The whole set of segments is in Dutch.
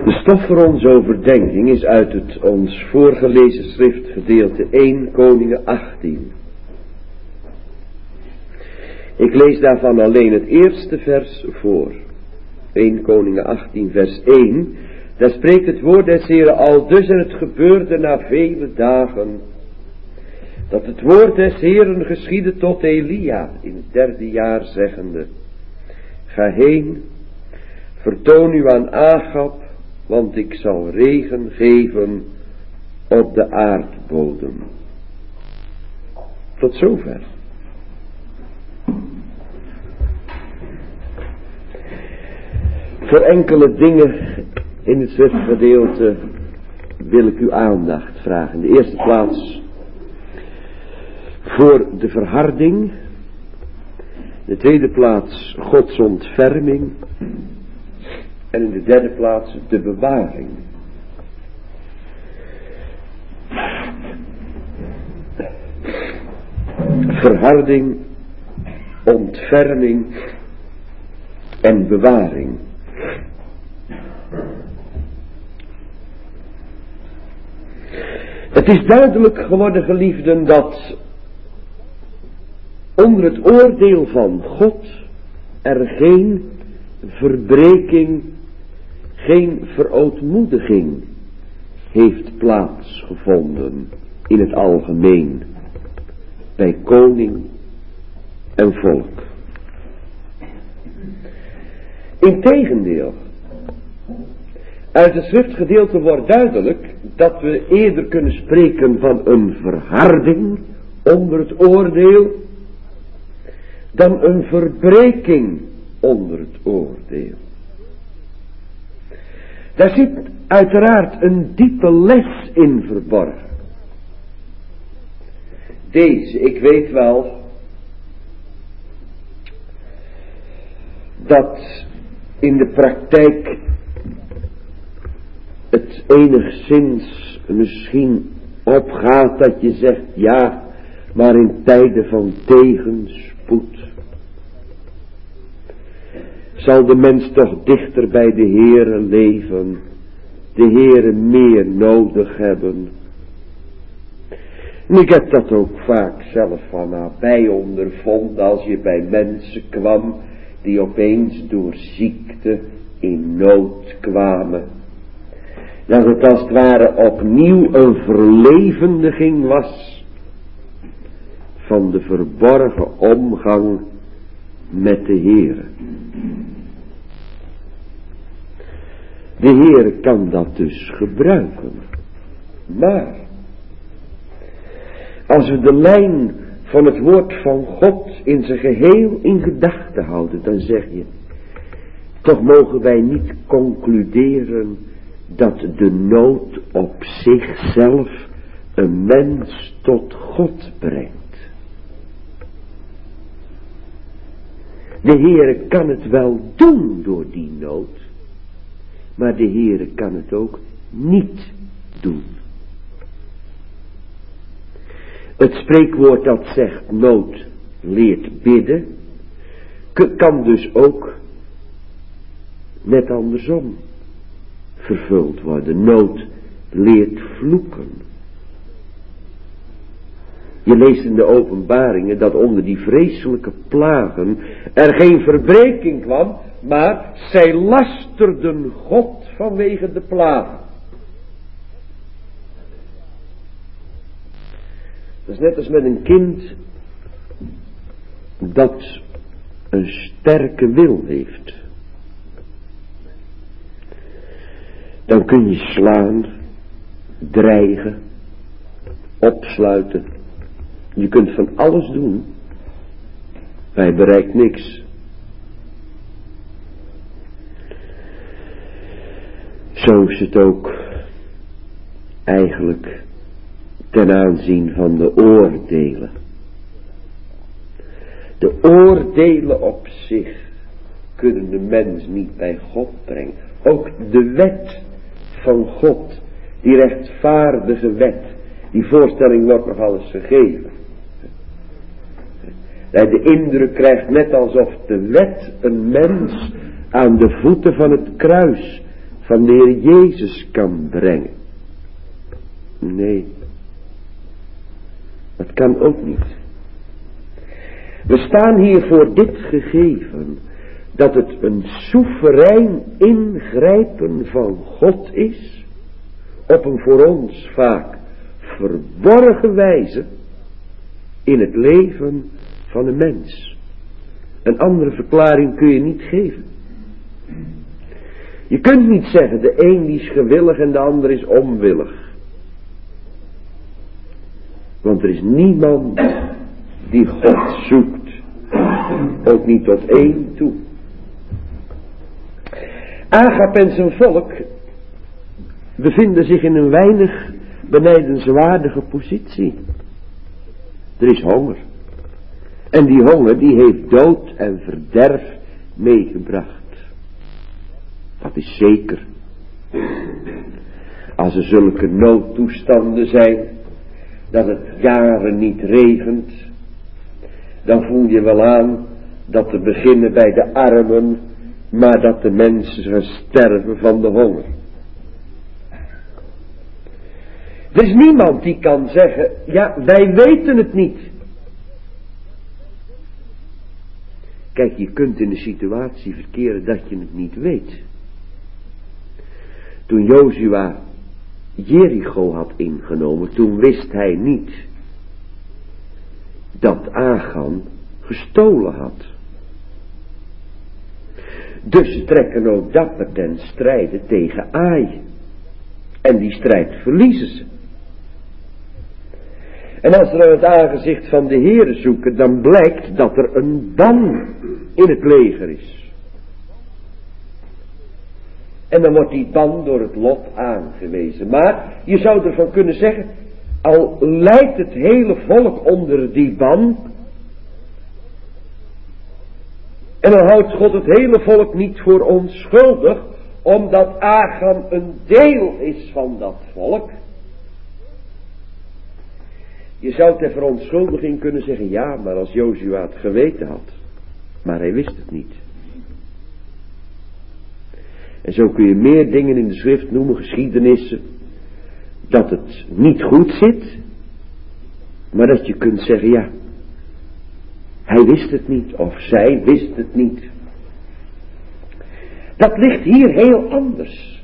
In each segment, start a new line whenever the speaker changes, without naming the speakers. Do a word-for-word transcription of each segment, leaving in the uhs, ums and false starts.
De stof voor onze overdenking is uit het ons voorgelezen schriftgedeelte eerste Koningen achttien. Ik lees daarvan alleen het eerste vers voor. eerste Koningen achttien vers één. Daar spreekt het woord des Heeren: aldus en het gebeurde na vele dagen, dat het woord des Heeren geschiedde tot Elia in het derde jaar, zeggende: ga heen, vertoon u aan Agab, want ik zal regen geven op de aardbodem. Tot zover. Voor enkele dingen in het schriftgedeelte wil ik uw aandacht vragen. In de eerste plaats voor de verharding. In de tweede plaats Gods ontferming. En in de derde plaats de bewaring. Verharding, ontferming en bewaring. Het is duidelijk geworden, geliefden, dat onder het oordeel van God er geen verbreking, geen verootmoediging heeft plaatsgevonden in het algemeen, bij koning en volk. Integendeel, uit het schriftgedeelte wordt duidelijk dat we eerder kunnen spreken van een verharding onder het oordeel dan een verbreking onder het oordeel. Daar zit uiteraard een diepe les in verborgen. Deze, ik weet wel dat in de praktijk het enigszins misschien opgaat dat je zegt, ja, maar in tijden van tegenspoed zal de mens toch dichter bij de Heere leven, de Heere meer nodig hebben. En ik heb dat ook vaak zelf van nabij ondervonden als je bij mensen kwam die opeens door ziekte in nood kwamen. Dat het als het ware opnieuw een verlevendiging was van de verborgen omgang met de Heere. De Heere kan dat dus gebruiken. Maar als we de lijn van het woord van God in zijn geheel in gedachten houden, dan zeg je, toch mogen wij niet concluderen dat de nood op zichzelf een mens tot God brengt. De Heere kan het wel doen door die nood, maar de Heere kan het ook niet doen. Het spreekwoord dat zegt nood leert bidden, kan dus ook net andersom vervuld worden. Nood leert vloeken. Je leest in de openbaringen dat onder die vreselijke plagen er geen verbreking kwam, maar zij lasterden God vanwege de plagen. Dat is net als met een kind dat een sterke wil heeft. Dan kun je slaan, dreigen, opsluiten. Je kunt van alles doen. Maar hij bereikt niks. Zo is het ook eigenlijk ten aanzien van de oordelen. De oordelen op zich kunnen de mens niet bij God brengen. Ook de wet van God, die rechtvaardige wet, die voorstelling wordt nogal eens gegeven. Dat je de indruk krijgt net alsof de wet een mens aan de voeten van het kruis van de Heer Jezus kan brengen. Nee, dat kan ook niet. We staan hier voor dit gegeven, dat het een soeverein ingrijpen van God is, op een voor ons vaak verborgen wijze, in het leven van een mens. Een andere verklaring kun je niet geven. Je kunt niet zeggen, de een die is gewillig en de ander is onwillig. Want er is niemand die God zoekt. Ook niet tot één toe. Agap en zijn volk bevinden zich in een weinig benijdenswaardige positie. Er is honger. En die honger die heeft dood en verderf meegebracht. Dat is zeker. Als er zulke noodtoestanden zijn, dat het jaren niet regent, dan voel je wel aan dat te beginnen bij de armen, maar dat de mensen gaan sterven van de honger. Er is niemand die kan zeggen, ja, wij weten het niet. Kijk, je kunt in de situatie verkeren dat je het niet weet. Toen Jozua Jericho had ingenomen, toen wist hij niet dat Achan gestolen had. Dus ze trekken ook dapper ten strijde tegen Ai. En die strijd verliezen ze. En als ze naar het aangezicht van de Heere zoeken, dan blijkt dat er een ban in het leger is. En dan wordt die ban door het lot aangewezen. Maar je zou ervan kunnen zeggen, al lijdt het hele volk onder die ban, en dan houdt God het hele volk niet voor onschuldig, omdat Achan een deel is van dat volk. Je zou ter verontschuldiging kunnen zeggen, ja, maar als Jozua het geweten had. Maar hij wist het niet. En zo kun je meer dingen in de schrift noemen, geschiedenissen, dat het niet goed zit, maar dat je kunt zeggen, ja, hij wist het niet, of zij wist het niet. Dat ligt hier heel anders.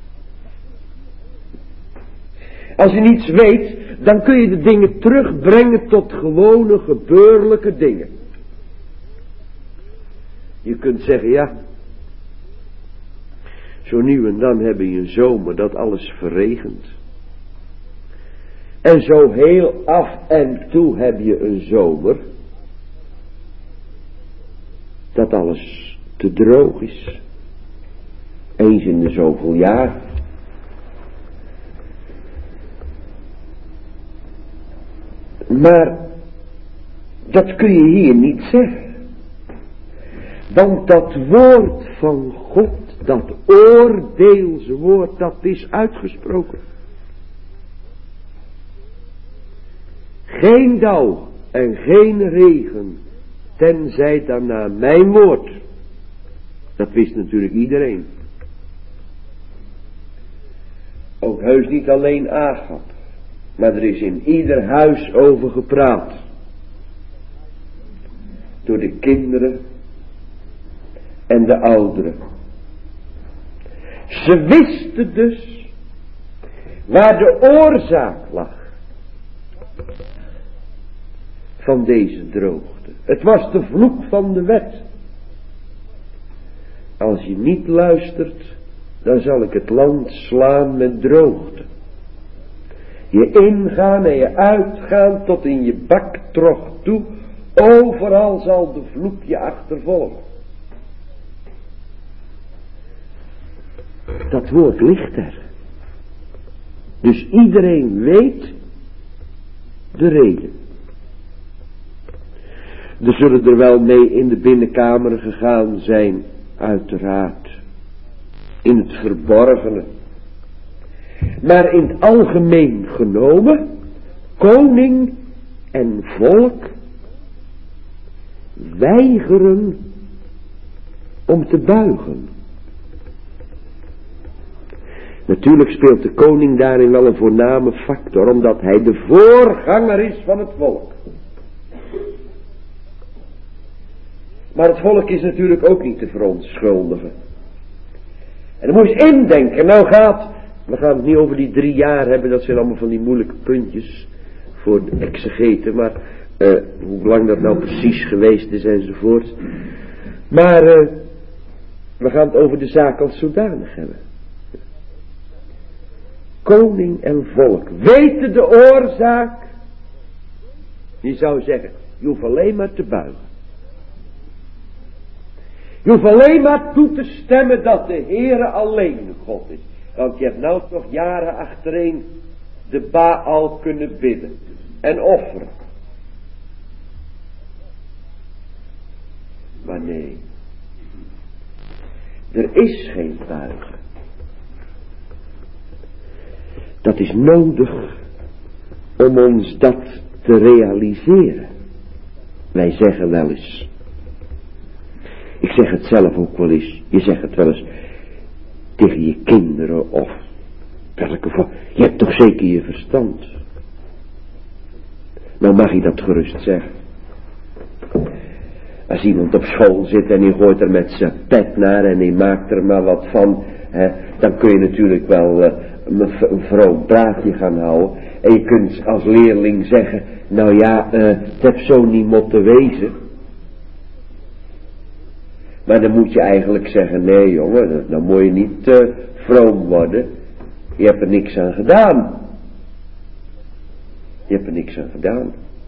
Als je niets weet, dan kun je de dingen terugbrengen tot gewone gebeurlijke dingen. Je kunt zeggen, ja, zo nu en dan heb je een zomer dat alles verregent. En zo heel af en toe heb je een zomer dat alles te droog is. Eens in de zoveel jaar. Maar dat kun je hier niet zeggen. Want dat woord van God, dat oordeelswoord, dat is uitgesproken. Geen dauw en geen regen, tenzij daarna mijn woord. Dat wist natuurlijk iedereen. Ook heus niet alleen Agap, maar er is in ieder huis over gepraat. Door de kinderen en de ouderen. Ze wisten dus waar de oorzaak lag van deze droogte. Het was de vloek van de wet. Als je niet luistert, dan zal ik het land slaan met droogte. Je ingaan en je uitgaan tot in je baktrog toe, overal zal de vloek je achtervolgen. Dat woord ligt er. Dus iedereen weet de reden. Er zullen er wel mee in de binnenkamer gegaan zijn, uiteraard. In het verborgene. Maar in het algemeen genomen, koning en volk weigeren om te buigen. Natuurlijk speelt de koning daarin wel een voorname factor, omdat hij de voorganger is van het volk. Maar het volk is natuurlijk ook niet te verontschuldigen. En dan moet je eens indenken, nou gaat, we gaan het niet over die drie jaar hebben, dat zijn allemaal van die moeilijke puntjes voor de exegeten, maar uh, hoe lang dat nou precies geweest is enzovoort. Maar uh, we gaan het over de zaak als zodanig hebben. Koning en volk weten de oorzaak. Je zou zeggen, je hoeft alleen maar te buigen. Je hoeft alleen maar toe te stemmen dat de Heere alleen God is. Want je hebt nou toch jaren achtereen de Baal kunnen bidden en offeren. Maar nee, er is geen buigen. Dat is nodig om ons dat te realiseren. Wij zeggen wel eens, ik zeg het zelf ook wel eens, je zegt het wel eens tegen je kinderen of welke voor, je hebt toch zeker je verstand. Nou mag je dat gerust zeggen. Als iemand op school zit en die gooit er met zijn pet naar en die maakt er maar wat van, hè, dan kun je natuurlijk wel uh, een vroom praatje gaan houden. En je kunt als leerling zeggen, nou ja, uh, het heb zo niet moeten wezen. Maar dan moet je eigenlijk zeggen, nee jongen, dan moet je niet uh, vroom worden. Je hebt er niks aan gedaan. Je hebt er niks aan gedaan.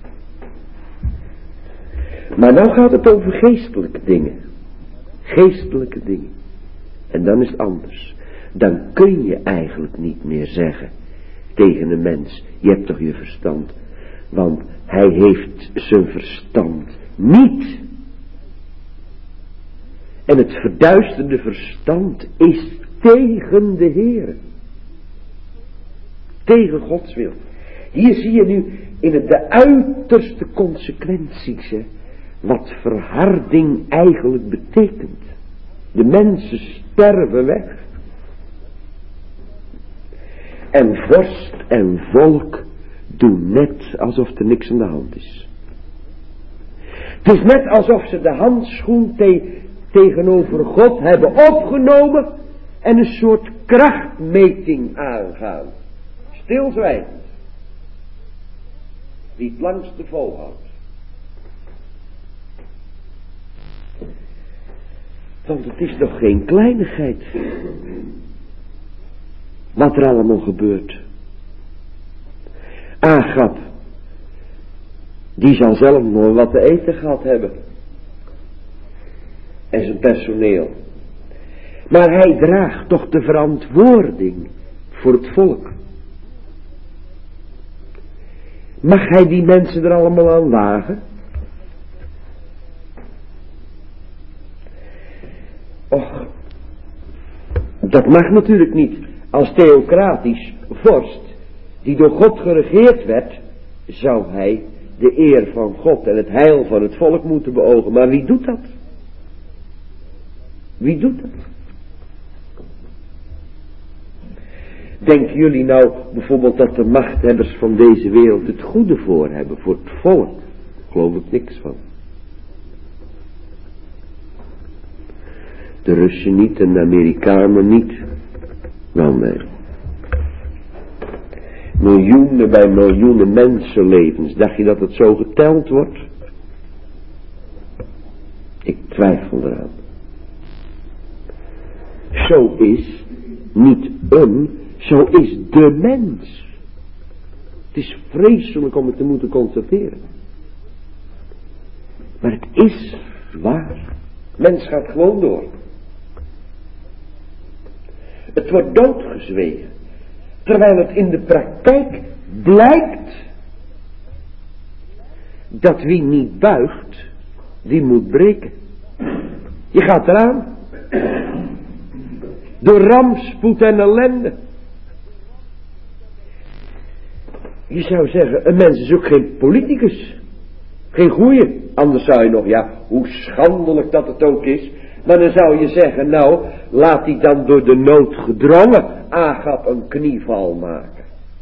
Maar nou gaat het over geestelijke dingen. Geestelijke dingen. En dan is het anders. Dan kun je eigenlijk niet meer zeggen tegen een mens, je hebt toch je verstand. Want hij heeft zijn verstand niet. En het verduisterde verstand is tegen de Heere. Tegen Gods wil. Hier zie je nu in het de uiterste consequenties, hè, wat verharding eigenlijk betekent. De mensen sterven weg. En vorst en volk doen net alsof er niks aan de hand is. Het is net alsof ze de handschoen te, tegenover God hebben opgenomen en een soort krachtmeting aangaan. Stilzwijgend. Wie het langste volhoudt. Want het is toch geen kleinigheid wat er allemaal gebeurt. Agab, die zal zelf nog wat te eten gehad hebben. En zijn personeel. Maar hij draagt toch de verantwoording voor het volk. Mag hij die mensen er allemaal aan wagen? Och, dat mag natuurlijk niet. Als theocratisch vorst, die door God geregeerd werd, zou hij de eer van God en het heil van het volk moeten beogen. Maar wie doet dat? Wie doet dat? Denken jullie nou bijvoorbeeld dat de machthebbers van deze wereld het goede voor hebben voor het volk? Daar geloof ik niks van. De Russen niet en de Amerikanen niet. Wel nee. Miljoenen bij miljoenen mensenlevens. Dacht je dat het zo geteld wordt? Ik twijfel eraan. Zo is niet een, zo is de mens. Het is vreselijk om het te moeten constateren. Maar het is waar. Mens gaat gewoon door. Het wordt doodgezwegen. Terwijl het in de praktijk blijkt dat wie niet buigt, die moet breken. Je gaat eraan. Door rampspoed en ellende. Je zou zeggen, een mens is ook geen politicus. Geen goeie. Anders zou je nog, ja, hoe schandelijk dat het ook is. Maar dan zou je zeggen, nou, laat die dan door de nood gedrongen Agab een knieval maken.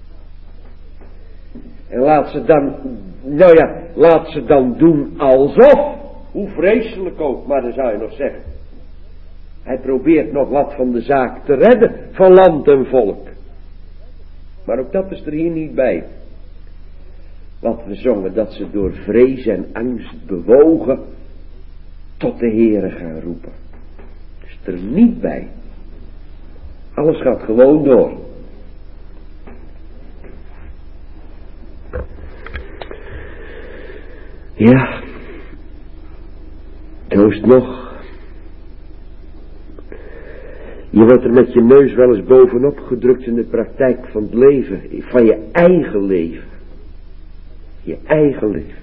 En laat ze dan, nou ja, laat ze dan doen alsof, hoe vreselijk ook, maar dan zou je nog zeggen. Hij probeert nog wat van de zaak te redden, van land en volk. Maar ook dat is er hier niet bij. Want we zongen dat ze door vrees en angst bewogen tot de Heere gaan roepen. Dat is er niet bij. Alles gaat gewoon door. Ja, zo is het nog. Je wordt er met je neus wel eens bovenop gedrukt in de praktijk van het leven, van je eigen leven. Je eigen leven.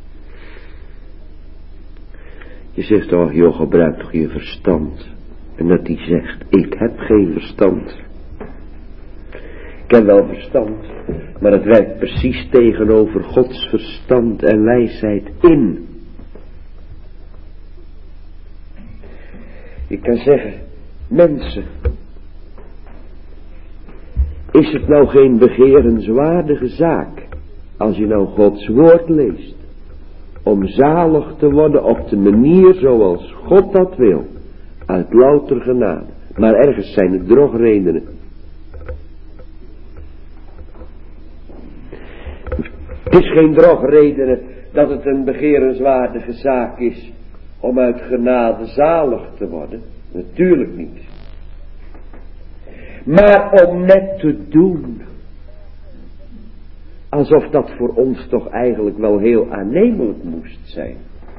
Je zegt, oh joh, gebruik toch je verstand. En dat hij zegt, ik heb geen verstand. Ik heb wel verstand, maar het werkt precies tegenover Gods verstand en wijsheid in. Je kan zeggen, mensen, is het nou geen begerenswaardige zaak, als je nou Gods woord leest, om zalig te worden op de manier zoals God dat wil, uit louter genade. Maar ergens zijn het drogredenen. Het is geen drogredenen dat het een begerenswaardige zaak is om uit genade zalig te worden. Natuurlijk niet. Maar om net te doen alsof dat voor ons toch eigenlijk wel heel aannemelijk moest zijn.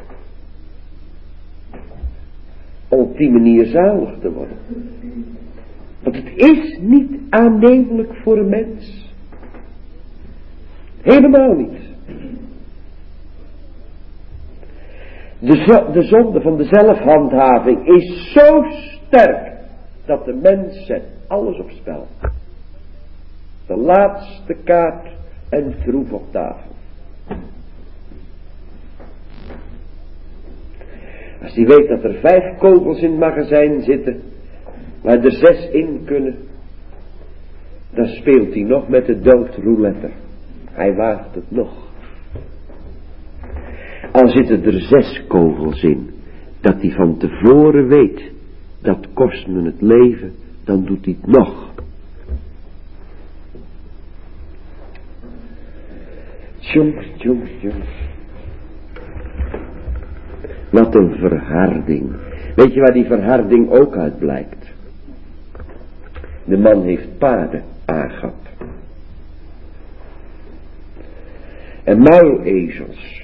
Om op die manier zalig te worden. Want het is niet aannemelijk voor een mens. Helemaal niet. De, zo, de zonde van de zelfhandhaving is zo sterk dat de mens zet alles op spel. De laatste kaart en troef op tafel. Als hij weet dat er vijf kogels in het magazijn zitten, waar er zes in kunnen, dan speelt hij nog met de doodroulette. Hij waagt het nog. Al zitten er zes kogels in, dat hij van tevoren weet, dat kost me het leven, dan doet hij het nog. Jongens, jongens, jongens. Wat een verharding. Weet je waar die verharding ook uit blijkt? De man heeft paarden, Agab. En muilezels.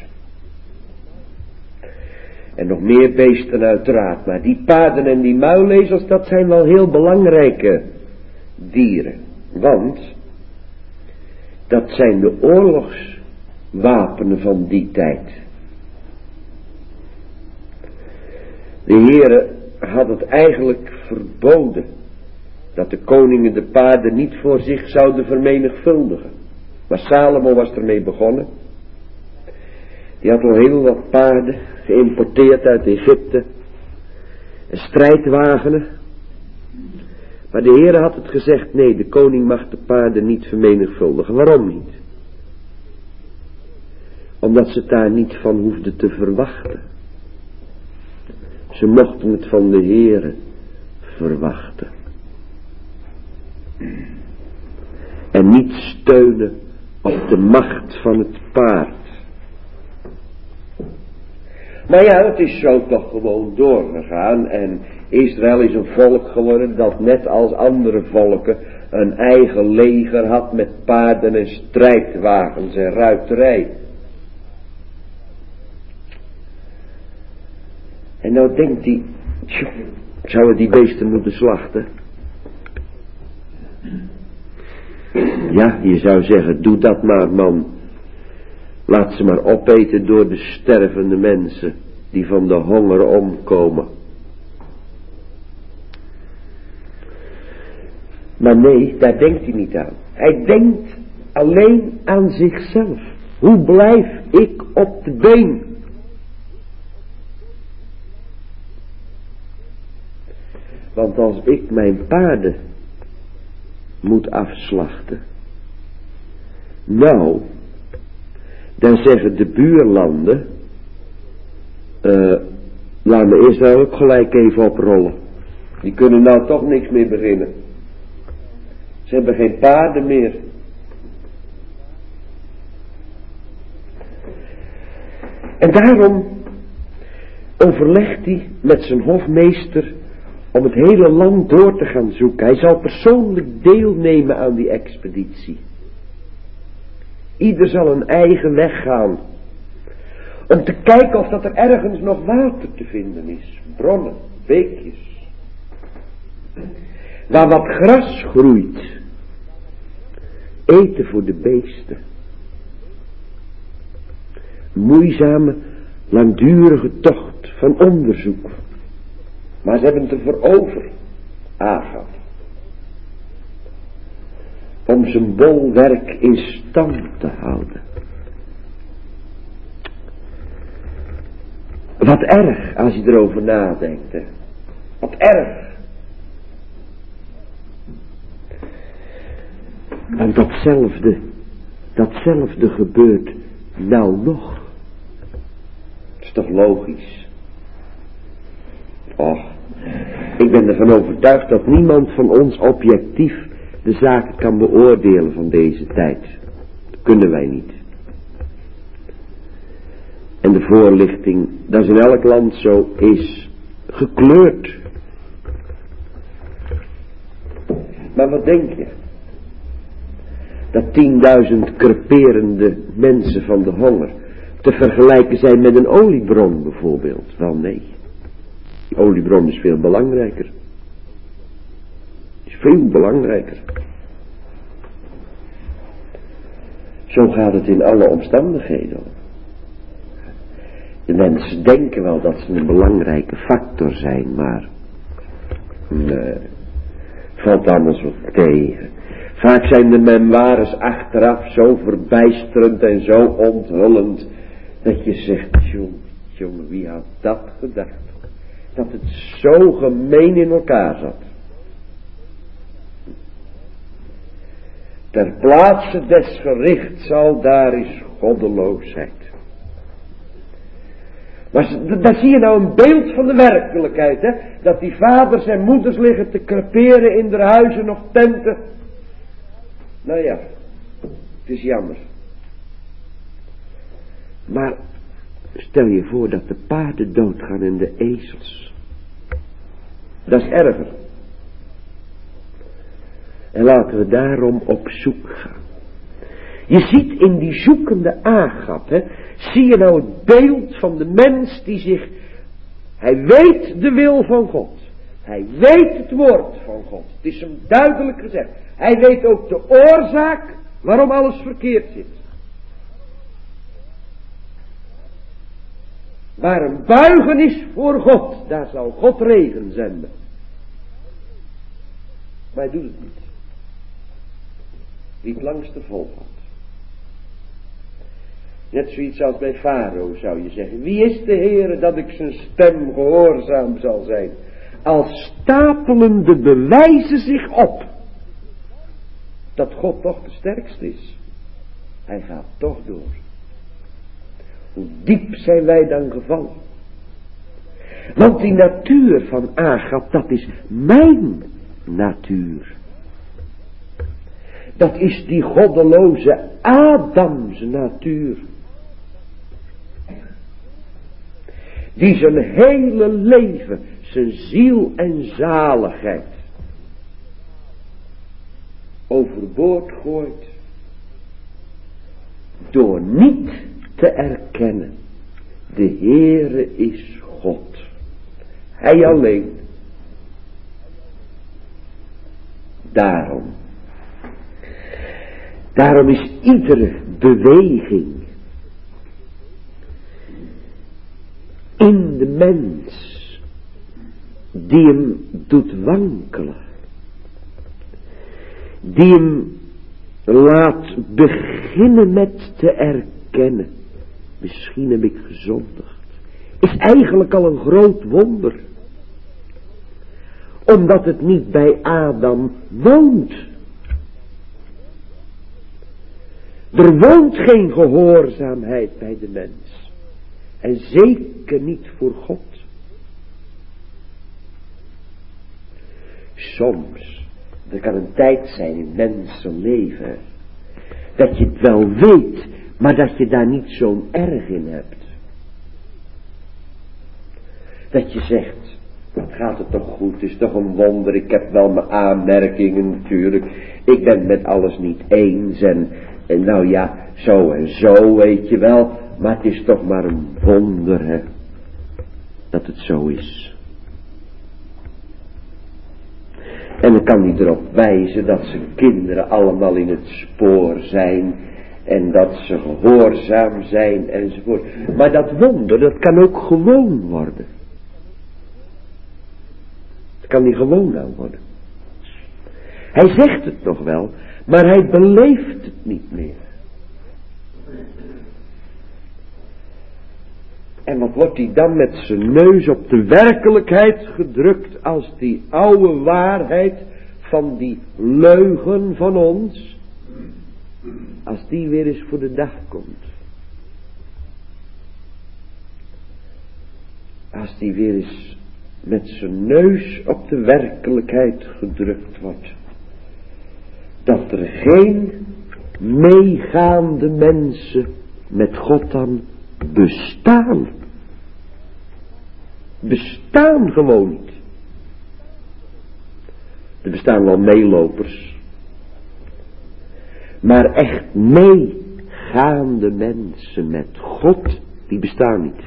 En nog meer beesten uiteraard. Maar die paarden en die muilezels, dat zijn wel heel belangrijke dieren. Want dat zijn de oorlogswapenen van die tijd. De Heere had het eigenlijk verboden dat de koningen de paarden niet voor zich zouden vermenigvuldigen. Maar Salomo was ermee begonnen. Die had al heel wat paarden geïmporteerd uit Egypte. En strijdwagenen. Maar de Heere had het gezegd, nee, de koning mag de paarden niet vermenigvuldigen. Waarom niet? Omdat ze het daar niet van hoefden te verwachten. Ze mochten het van de Heere verwachten. En niet steunen op de macht van het paard. Maar ja, het is zo toch gewoon doorgegaan. En Israël is een volk geworden dat net als andere volken een eigen leger had met paarden en strijdwagens en ruiterij. En nou denkt hij, tjoh, zouden die beesten moeten slachten? Ja, je zou zeggen, doe dat maar, man. Laat ze maar opeten door de stervende mensen die van de honger omkomen. Maar nee, daar denkt hij niet aan. Hij denkt alleen aan zichzelf. Hoe blijf ik op de been? Want als ik mijn paarden moet afslachten, nou, dan zeggen de buurlanden, uh, laat me Israël ook gelijk even oprollen. Die kunnen nou toch niks meer beginnen. Ze hebben geen paarden meer. En daarom overlegt hij met zijn hofmeester om het hele land door te gaan zoeken. Hij zal persoonlijk deelnemen aan die expeditie. Ieder zal een eigen weg gaan. Om te kijken of dat er ergens nog water te vinden is. Bronnen, beekjes. Waar wat gras groeit. Eten voor de beesten. Moeizame, langdurige tocht van onderzoek. Maar ze hebben het ervoor over, Agab. Om zijn bolwerk in stand te houden. Wat erg als je erover nadenkt. Hè? Wat erg. Want datzelfde, datzelfde gebeurt nou nog. Dat is toch logisch. Och, ik ben ervan overtuigd dat niemand van ons objectief de zaken kan beoordelen van deze tijd. Dat kunnen wij niet. En de voorlichting, dat is in elk land zo, is gekleurd. Maar wat denk je? Dat tienduizend kreperende mensen van de honger te vergelijken zijn met een oliebron bijvoorbeeld? Wel nee. Die oliebron is veel belangrijker. Is veel belangrijker. Zo gaat het in alle omstandigheden. De mensen denken wel dat ze een belangrijke factor zijn, maar nee, valt allemaal zo tegen. Vaak zijn de memoires achteraf zo verbijsterend en zo onthullend, dat je zegt, jongen, jongen, wie had dat gedacht? Dat het zo gemeen in elkaar zat. Ter plaatse des gerichts al daar is goddeloosheid. Maar daar zie je nou een beeld van de werkelijkheid, hè? Dat die vaders en moeders liggen te creperen in de huizen of tenten. Nou ja, het is jammer. Maar stel je voor dat de paarden doodgaan en de ezels. Dat is erger. En laten we daarom op zoek gaan. Je ziet in die zoekende Agab, hè, zie je nou het beeld van de mens die zich, hij weet de wil van God. Hij weet het woord van God. Het is hem duidelijk gezegd. Hij weet ook de oorzaak waarom alles verkeerd zit. Waar een buigen is voor God, daar zal God regen zenden. Maar hij doet het niet. Niet langs de volhoudt. Net zoiets als bij Farao zou je zeggen. Wie is de Heere dat ik zijn stem gehoorzaam zal zijn? Als stapelen de bewijzen zich op. Dat God toch de sterkste is. Hij gaat toch door. Hoe diep zijn wij dan gevallen. Want die natuur van Agab, dat is mijn natuur. Dat is die goddeloze Adams natuur. Die zijn hele leven, zijn ziel en zaligheid overboord gooit. Door niet te erkennen. De Heere is God. Hij alleen. Daarom. Daarom is iedere beweging in de mens die hem doet wankelen, die hem laat beginnen met te erkennen, misschien heb ik gezondigd, is eigenlijk al een groot wonder. Omdat het niet bij Adam woont. Er woont geen gehoorzaamheid bij de mens. En zeker niet voor God. Soms, er kan een tijd zijn in mensenleven, dat je het wel weet, maar dat je daar niet zo'n erg in hebt. Dat je zegt, wat gaat het toch goed, het is toch een wonder, ik heb wel mijn aanmerkingen natuurlijk, ik ben het met alles niet eens en, en nou ja, zo en zo weet je wel, maar het is toch maar een wonder hè, dat het zo is. En dan kan hij erop wijzen dat zijn kinderen allemaal in het spoor zijn. En dat ze gehoorzaam zijn enzovoort. Maar dat wonder, dat kan ook gewoon worden. Het kan niet gewoon aan worden. Hij zegt het nog wel, maar hij beleeft het niet meer. En wat wordt hij dan met zijn neus op de werkelijkheid gedrukt als die oude waarheid van die leugen van ons, als die weer eens voor de dag komt. Als die weer eens met zijn neus op de werkelijkheid gedrukt wordt. Dat er geen meegaande mensen met God dan bestaan. Bestaan gewoon niet. Er bestaan wel meelopers. Maar echt meegaande mensen met God, die bestaan niet.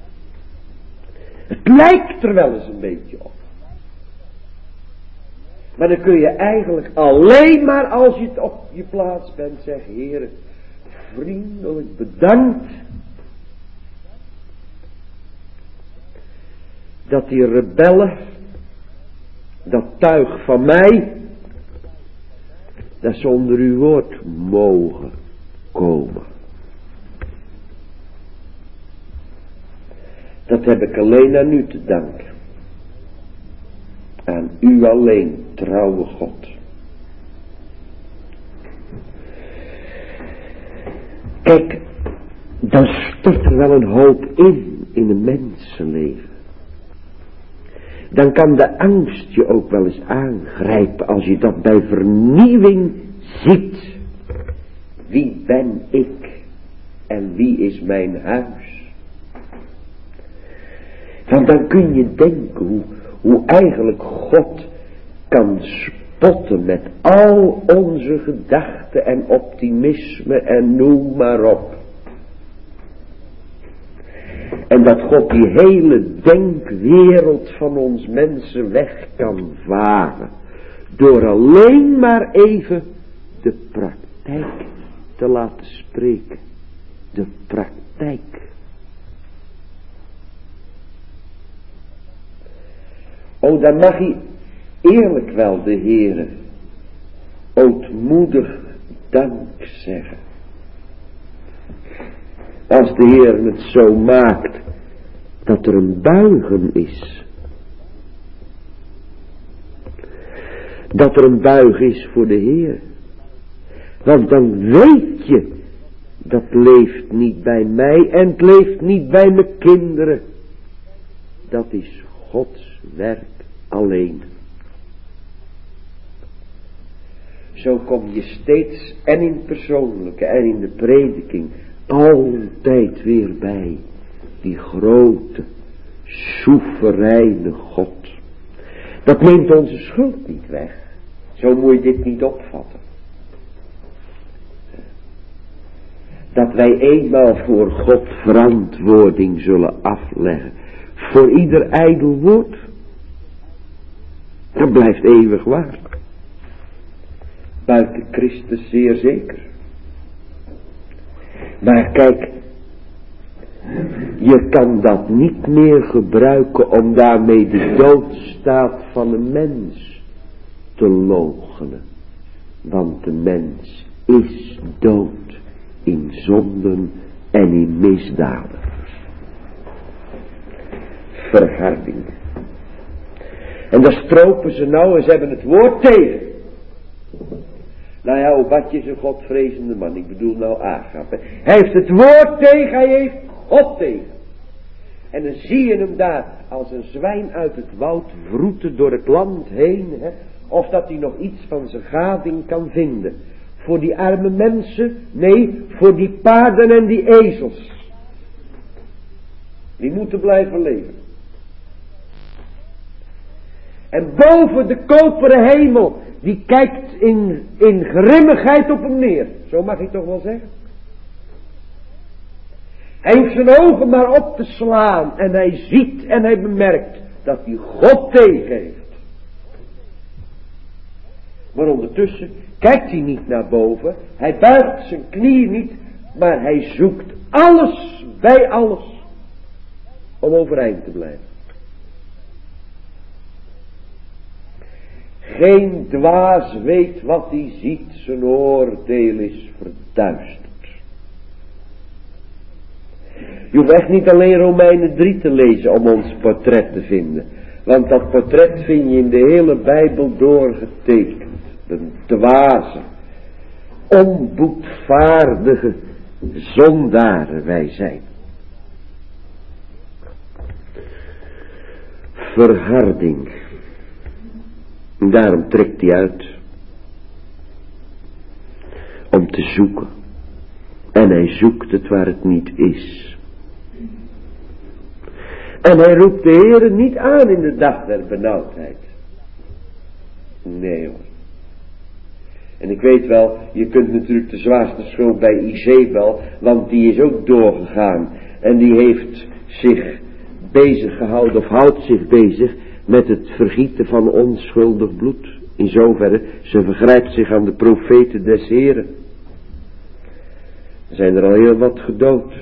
Het lijkt er wel eens een beetje op. Maar dan kun je eigenlijk alleen maar als je het op je plaats bent zeggen, Heere, vriendelijk bedankt dat die rebellen, dat tuig van mij, dat ze onder uw woord mogen komen. Dat heb ik alleen aan u te danken. Aan u alleen, trouwe God. Kijk, dan stort er wel een hoop in, in een mensenleven. Dan kan de angst je ook wel eens aangrijpen als je dat bij vernieuwing ziet. Wie ben ik en wie is mijn huis? Want dan kun je denken hoe, hoe eigenlijk God kan spotten met al onze gedachten en optimisme en noem maar op. En dat God die hele denkwereld van ons mensen weg kan vagen. Door alleen maar even de praktijk te laten spreken. De praktijk. O, dan mag hij eerlijk wel de Heere ootmoedig dank zeggen. Als de Heer het zo maakt dat er een buigen is. Dat er een buig is voor de Heer. Want dan weet je, dat leeft niet bij mij en het leeft niet bij mijn kinderen. Dat is Gods werk alleen. Zo kom je steeds en in het persoonlijke en in de prediking altijd weer bij die grote, soevereine God. Dat neemt onze schuld niet weg. Zo moet je dit niet opvatten. Dat wij eenmaal voor God verantwoording zullen afleggen. Voor ieder ijdel woord. Dat blijft eeuwig waar. Buiten Christus zeer zeker. Maar kijk, je kan dat niet meer gebruiken om daarmee de doodstaat van een mens te loochenen. Want de mens is dood in zonden en in misdaden. Verharding. En daar stropen ze nou en ze hebben het woord tegen. Nou ja, Obadja is een godvrezende man. Ik bedoel nou Agab. Hè. Hij heeft het woord tegen, hij heeft God tegen. En dan zie je hem daar als een zwijn uit het woud vroeten door het land heen. Hè, of dat hij nog iets van zijn gading kan vinden. Voor die arme mensen, nee, voor die paarden en die ezels. Die moeten blijven leven. En boven de koperen hemel, die kijkt in, in grimmigheid op hem neer. Zo mag ik toch wel zeggen. Hij hoeft zijn ogen maar op te slaan en hij ziet en hij bemerkt dat hij God tegen heeft. Maar ondertussen kijkt hij niet naar boven, hij buigt zijn knieën niet, maar hij zoekt alles bij alles om overeind te blijven. Geen dwaas weet wat hij ziet, zijn oordeel is verduisterd. Je hoeft echt niet alleen Romeinen drie te lezen om ons portret te vinden. Want dat portret vind je in de hele Bijbel doorgetekend. De dwaze, onboetvaardige zondaren wij zijn. Verharding. En daarom trekt hij uit. Om te zoeken. En hij zoekt het waar het niet is. En hij roept de Heere niet aan in de dag der benauwdheid. Nee hoor. En ik weet wel, je kunt natuurlijk de zwaarste schuld bij Izebel, want die is ook doorgegaan. En die heeft zich bezig gehouden, of houdt zich bezig met het vergieten van onschuldig bloed. In zoverre, ze vergrijpt zich aan de profeten des Heren. Er zijn er al heel wat gedood.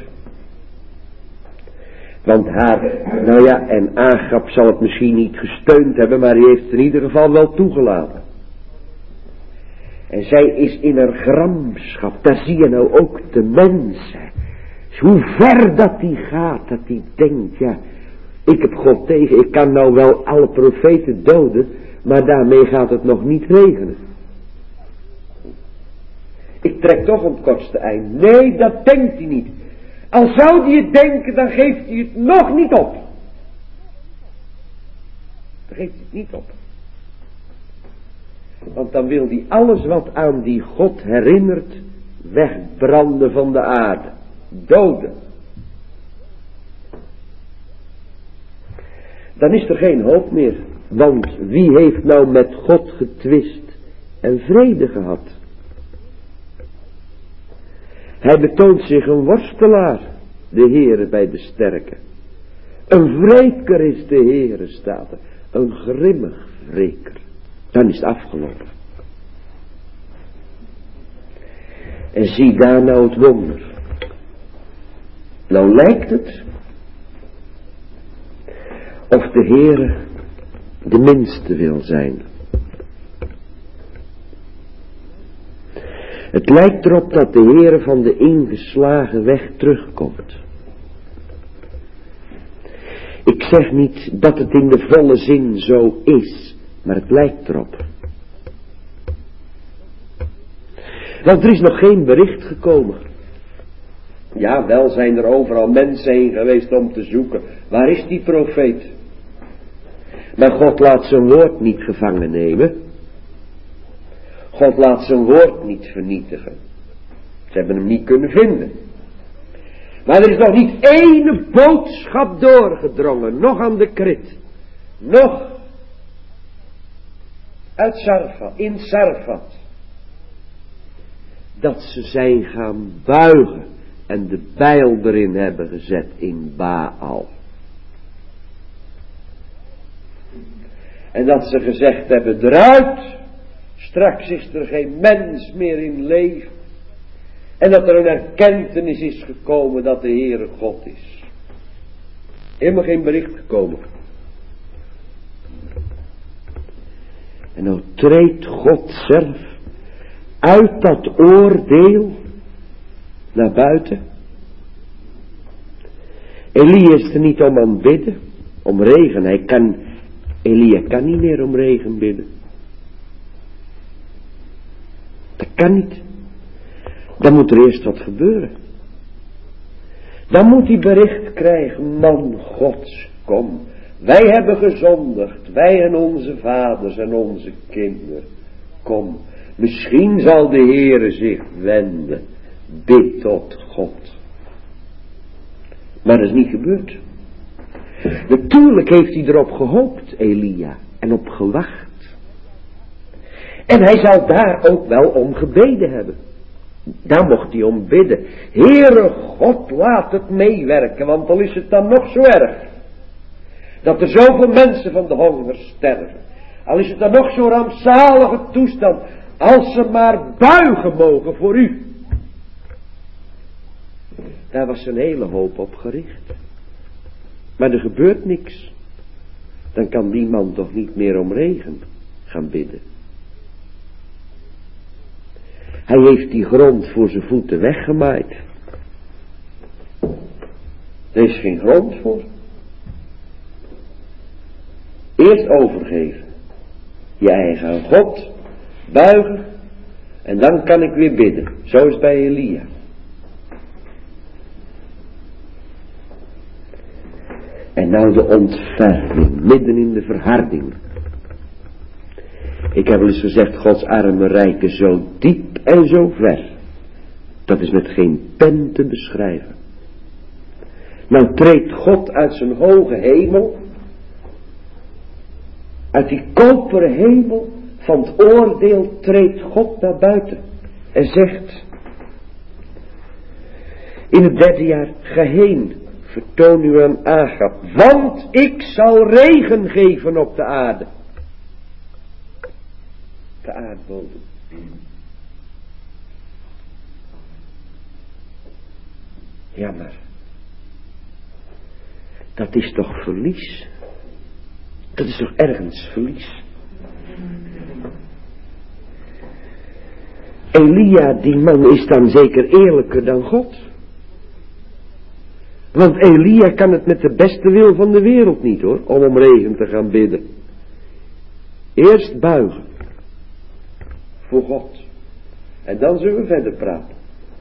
Want haar, nou ja, en Agab zal het misschien niet gesteund hebben, maar hij heeft het in ieder geval wel toegelaten. En zij is in haar gramschap, daar zie je nou ook de mensen. Hoe ver dat die gaat, dat die denkt, ja, ik heb God tegen, ik kan nou wel alle profeten doden, maar daarmee gaat het nog niet regenen. Ik trek toch een kortste eind. Nee, dat denkt hij niet. Al zou hij het denken, dan geeft hij het nog niet op. Dan geeft hij het niet op. Want dan wil hij alles wat aan die God herinnert, wegbranden van de aarde. Doden. Dan is er geen hoop meer. Want wie heeft nou met God getwist en vrede gehad? Hij betoont zich een worstelaar, de Heere bij de sterken. Een wreker is de Heere, staat er. Een grimmig wreker. Dan is het afgelopen. En zie daar nou het wonder. Nou lijkt het of de Heere de minste wil zijn. Het lijkt erop dat de Heere van de ingeslagen weg terugkomt. Ik zeg niet dat het in de volle zin zo is, maar het lijkt erop. Want er is nog geen bericht gekomen. Ja, wel zijn er overal mensen heen geweest om te zoeken. Waar is die profeet? Maar God laat zijn woord niet gevangen nemen. God laat zijn woord niet vernietigen. Ze hebben hem niet kunnen vinden. Maar er is nog niet één boodschap doorgedrongen. Nog aan de Krit. Nog uit Sarfat. In Sarfat. Dat ze zijn gaan buigen. En de bijl erin hebben gezet in Baal. En dat ze gezegd hebben eruit. Straks is er geen mens meer in leven. En dat er een erkentenis is gekomen dat de Heere God is. Helemaal geen bericht gekomen. En nou treedt God zelf uit dat oordeel naar buiten. Elia is er niet om aan bidden, om regen. Hij kan Elia kan niet meer om regen bidden. Dat kan niet. Dan moet er eerst wat gebeuren. Dan moet hij bericht krijgen, man Gods, kom. Wij hebben gezondigd, wij en onze vaders en onze kinderen. Kom, misschien zal de Heere zich wenden. Bid tot God. Maar dat is niet gebeurd. Natuurlijk heeft hij erop gehoopt, Elia, en op gewacht. En hij zal daar ook wel om gebeden hebben. Daar mocht hij om bidden. Heere God, laat het meewerken, want al is het dan nog zo erg. Dat er zoveel mensen van de honger sterven. Al is het dan nog zo'n rampzalige toestand. Als ze maar buigen mogen voor u. Daar was zijn hele hoop op gericht. Maar er gebeurt niks. Dan kan die man toch niet meer om regen gaan bidden. Hij heeft die grond voor zijn voeten weggemaaid. Er is geen grond voor. Eerst overgeven. Je eigen aan God. Buigen. En dan kan ik weer bidden. Zo is het bij Elia. En nou de ontferming. Midden in de verharding. Ik heb wel eens gezegd, Gods arme rijken zo diep en zo ver. Dat is met geen pen te beschrijven. Nou treedt God uit zijn hoge hemel. Uit die koperen hemel van het oordeel treedt God naar buiten. En zegt. In het derde jaar, ga heen, vertoon u aan Agab. Want ik zal regen geven op de aarde. De aardbodem. Ja, maar dat is toch verlies? Dat is toch ergens verlies? Elia, die man, is dan zeker eerlijker dan God. Want Elia kan het met de beste wil van de wereld niet, hoor, om om regen te gaan bidden. Eerst buigen. Voor God. En dan zullen we verder praten.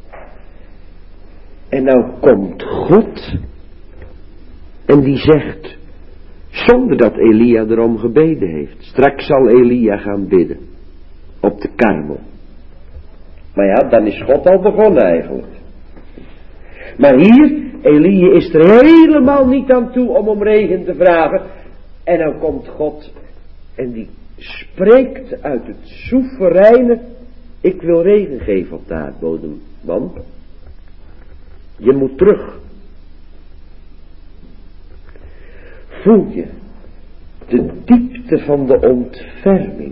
En nou komt God. En die zegt. Zonder dat Elia erom gebeden heeft. Straks zal Elia gaan bidden. Op de Karmel. Maar ja, dan is God al begonnen eigenlijk. Maar hier, Elia is er helemaal niet aan toe om om regen te vragen. En dan komt God. En die spreekt uit het soevereine. Ik wil regen geven op de aardbodem. Man. Je moet terug. Voel je de diepte van de ontferming.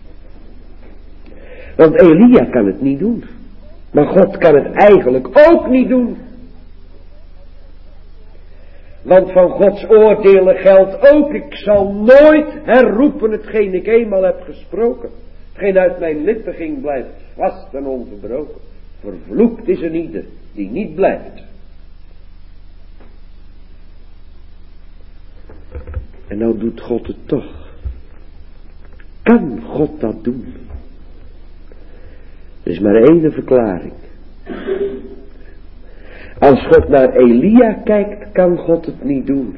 Want Elia kan het niet doen. Maar God kan het eigenlijk ook niet doen. Want van Gods oordelen geldt ook. Ik zal nooit herroepen hetgeen ik eenmaal heb gesproken. Hetgeen uit mijn lippen ging blijft vast en onverbroken. Vervloekt is een ieder die niet blijft. En nou doet God het toch. Kan God dat doen? Er is maar één verklaring. Als God naar Elia kijkt, kan God het niet doen.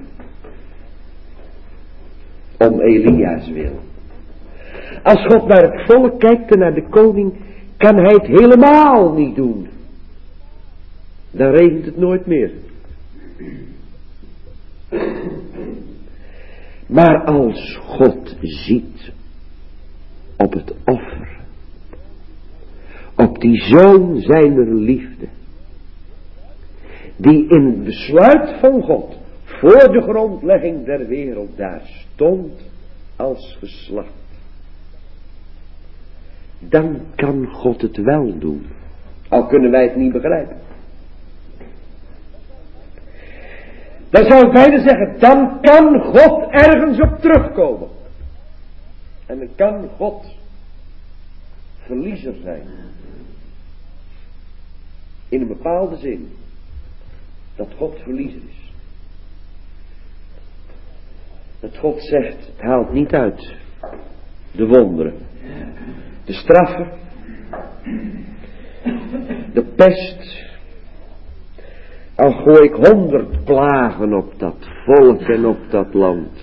Om Elia's wil. Als God naar het volk kijkt en naar de koning, kan hij het helemaal niet doen. Dan regent het nooit meer. Maar als God ziet op het offer, op die zoon zijner liefde, die in het besluit van God voor de grondlegging der wereld daar stond als geslacht, dan kan God het wel doen. Al kunnen wij het niet begrijpen. Dan zou ik bijna zeggen, dan kan God ergens op terugkomen. En dan kan God verliezer zijn. In een bepaalde zin. Dat God verliezer is. Dat God zegt, het haalt niet uit. De wonderen. De straffen. De pest. Al gooi ik honderd plagen op dat volk en op dat land.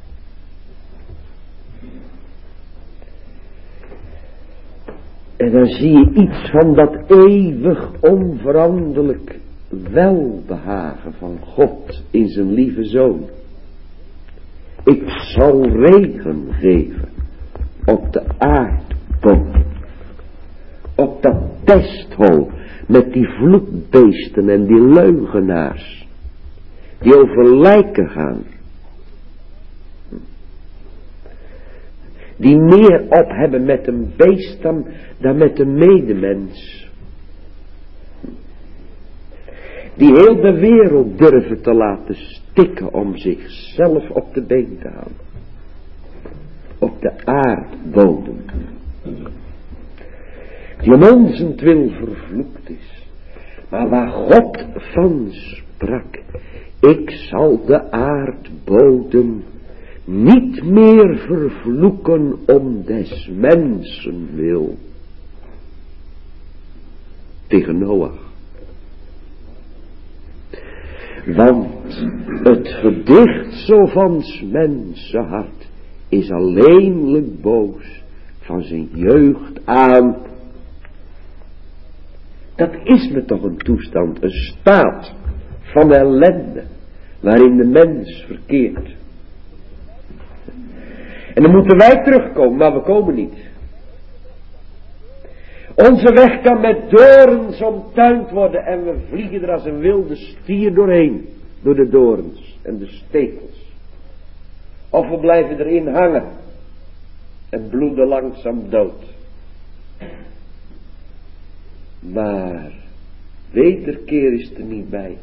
En dan zie je iets van dat eeuwig onveranderlijk welbehagen van God in zijn lieve zoon. Ik zal regen geven op de aardbodem, op dat pesthol met die vloekbeesten en die leugenaars die over lijken gaan, die meer op hebben met een beest dan, dan met een medemens, die heel de wereld durven te laten stikken om zichzelf op de been te houden, op de aardbodem, die om onzentwil vervloekt is, maar waar God van sprak, ik zal de aardbodem niet meer vervloeken om des mensen wil. Tegen Noach. Want het gedicht zo van 's mensen hart is alleenlijk boos van zijn jeugd aan. Dat is me toch een toestand, een staat van ellende waarin de mens verkeert. En dan moeten wij terugkomen, maar we komen niet. Onze weg kan met dorens omtuind worden en we vliegen er als een wilde stier doorheen, door de dorens en de stekels. Of we blijven erin hangen en bloeden langzaam dood. Maar wederkeer is er niet bij.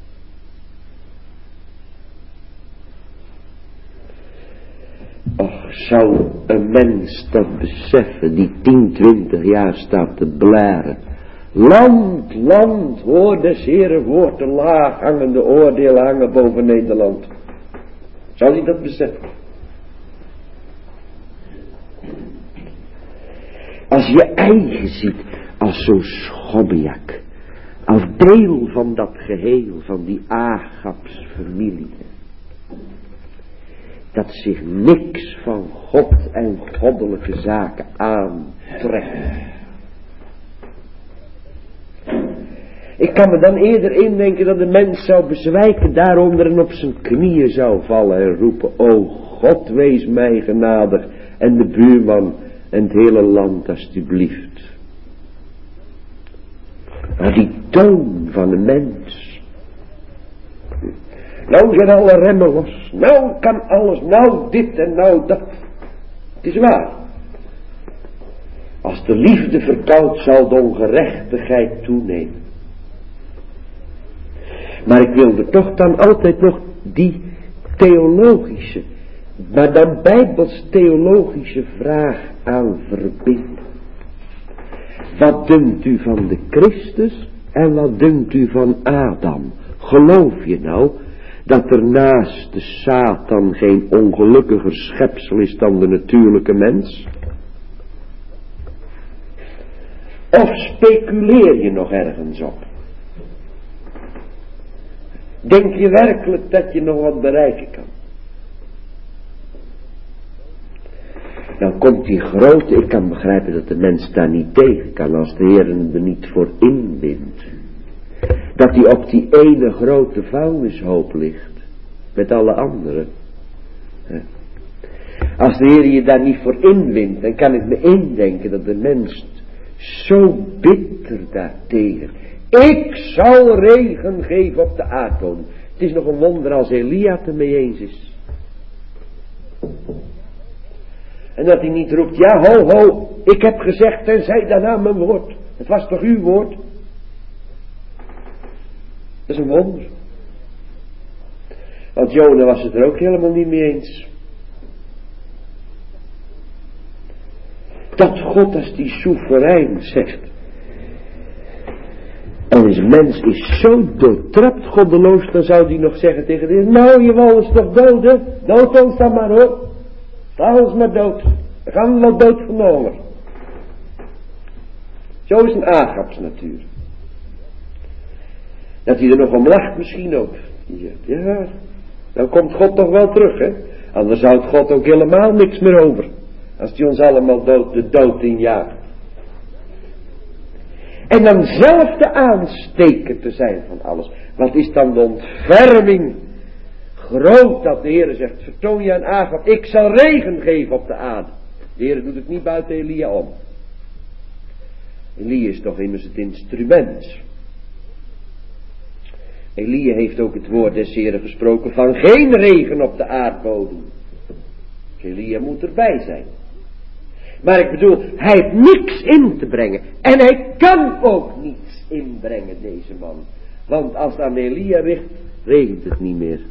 Och, zou een mens dat beseffen, die tien, twintig jaar staat te blaren. Land, land, hoor des Heeren woord, de laag hangende oordelen hangen boven Nederland. Zou hij dat beseffen? Als je eigen ziet als zo'n schobbejak, als deel van dat geheel van die Agabs familie, dat zich niks van God en goddelijke zaken aantrekt. Ik kan me dan eerder indenken dat de mens zou bezwijken daaronder en op zijn knieën zou vallen en roepen, o God, wees mij genadig en de buurman en het hele land alstublieft. Maar die toon van de mens. Nou zijn alle remmen los. Nou kan alles. Nou dit en nou dat. Het is waar. Als de liefde verkoudt zal de ongerechtigheid toenemen. Maar ik wilde toch dan altijd nog die theologische, maar dan bijbels theologische vraag aan verbinden. Wat dunkt u van de Christus en wat dunkt u van Adam? Geloof je nou dat er naast de Satan geen ongelukkiger schepsel is dan de natuurlijke mens? Of speculeer je nog ergens op? Denk je werkelijk dat je nog wat bereiken kan? Nou komt die grote, ik kan begrijpen dat de mens daar niet tegen kan als de Heer er niet voor inbindt. Dat hij op die ene grote vuilnishoop ligt, met alle anderen. Als de Heer je daar niet voor inwindt, dan kan ik me indenken dat de mens zo bitter daartegen. Ik zal regen geven op de aardbodem. Het is nog een wonder als Elia het ermee eens is. En dat hij niet roept, ja ho ho, ik heb gezegd en zij daarna mijn woord. Het was toch uw woord? Dat is een wonder. Want Jona was het er ook helemaal niet mee eens. Dat God als die soeverein zegt. En deze mens is zo doortrapt goddeloos, dan zou die nog zeggen tegen de Heer, nou je wou ons toch doden, dood ons dan maar hoor. Sla ons maar dood, dan gaan we wel dood van de honger. Zo is een Agaps natuur. Dat hij er nog om lacht misschien ook. Die zegt, ja, dan komt God toch wel terug, hè. Anders houdt God ook helemaal niks meer over. Als hij ons allemaal dood, de dood injaagt. En dan zelf de aansteker te zijn van alles. Wat is dan de ontferming groot dat de Heer zegt, vertoon je aan Agap, ik zal regen geven op de aarde. De Heer doet het niet buiten Elia om. Elia is toch immers het instrument. Elia heeft ook het woord des Heren gesproken van geen regen op de aardbodem. Elia moet erbij zijn. Maar ik bedoel, hij heeft niks in te brengen. En hij kan ook niets inbrengen, deze man. Want als het aan Elia ligt, regent het niet meer.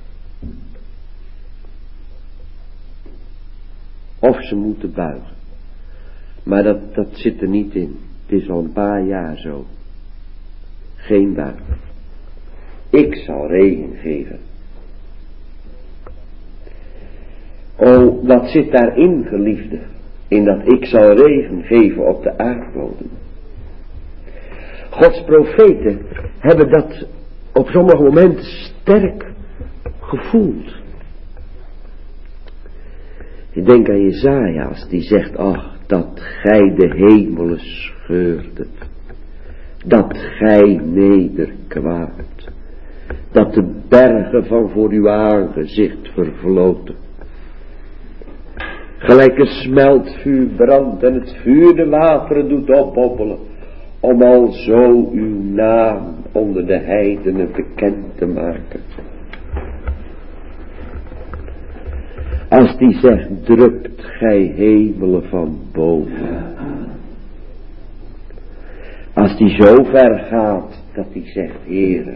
Of ze moeten buigen. Maar dat, dat zit er niet in. Het is al een paar jaar zo. Geen buigen. Ik zal regen geven. Oh, wat zit daarin, geliefde? In dat ik zal regen geven op de aardbodem. Gods profeten hebben dat op sommige momenten sterk gevoeld. Ik denk aan Jesaja als die zegt, ach, dat gij de hemelen scheurdet, dat gij nederkwaart, dat de bergen van voor uw aangezicht vervloten. Gelijk een smeltvuur brandt en het vuur de wateren doet oppoppelen, om al zo uw naam onder de heidenen bekend te maken. Als die zegt, drupt gij hemelen van boven. Als die zo ver gaat, dat die zegt, Heere,